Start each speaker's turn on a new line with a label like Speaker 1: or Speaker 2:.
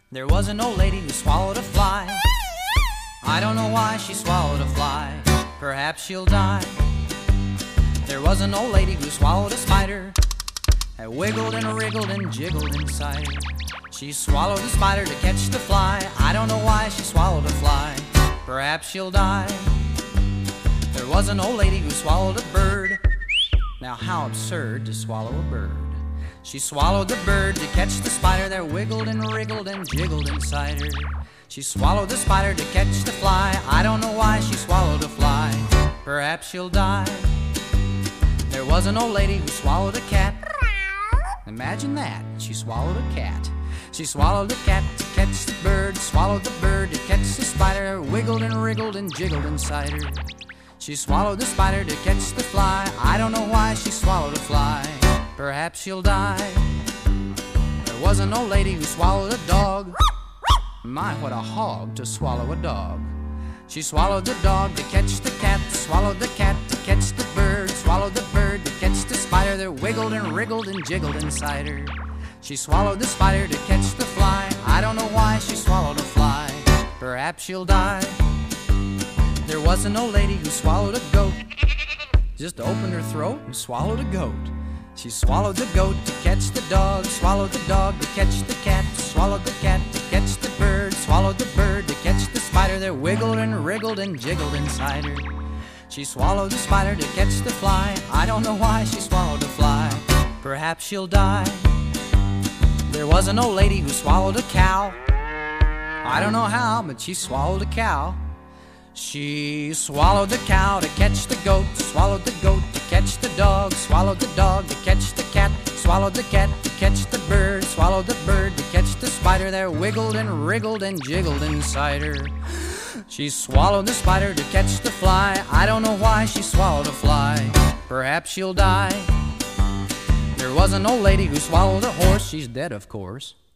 Speaker 1: There was an old lady who swallowed a fly. I don't know why she swallowed a fly. Perhaps she'll die. There was an old lady who swallowed a spider. That wiggled and wriggled and jiggled inside her. She swallowed the spider to catch the fly. I don't know why she swallowed a fly. Perhaps she'll die. There was an old lady who swallowed a bird. Now how absurd to swallow a bird. She swallowed the bird to catch the spider that wiggled and wriggled and jiggled inside her. She swallowed the spider to catch the fly. I don't know why she swallowed a fly. Perhaps she'll die. There was an old lady who swallowed a cat. Imagine that, she swallowed a cat. She swallowed the cat to catch the bird, swallowed the bird to catch the spider, wiggled and wriggled and jiggled inside her. She swallowed the spider to catch the fly. I don't know why she swallowed a fly. Perhaps she'll die. There was an old lady who swallowed a dog. My, what a hog to swallow a dog. She swallowed the dog to catch the cat, swallowed the cat to catch the bird, swallowed the bird to catch the spider that wiggled and wriggled and jiggled inside her. She swallowed the spider to catch the fly. I don't know why she swallowed a fly. Perhaps she'll die. There was an old lady who swallowed a goat. Just opened her throat and swallowed a goat. She swallowed the goat to catch the dog, swallowed the dog to catch the cat, swallowed the cat to catch the bird, swallowed the bird to catch the spider that wiggled and wriggled and jiggled inside her. She swallowed the spider to catch the fly. I don't know why she swallowed a fly. Perhaps she'll die. There was an old lady who swallowed a cow. I don't know how, but she swallowed a cow. She swallowed the cow to catch the goat, swallowed the goat to catch the dog, swallowed the dog to catch the cat, swallowed the cat to catch the bird, swallowed the bird to catch the spider that wiggled and wriggled and jiggled inside her. She swallowed the spider to catch the fly. I don't know why she swallowed a fly. Perhaps she'll die. There was an old lady who swallowed a horse. She's dead, of course.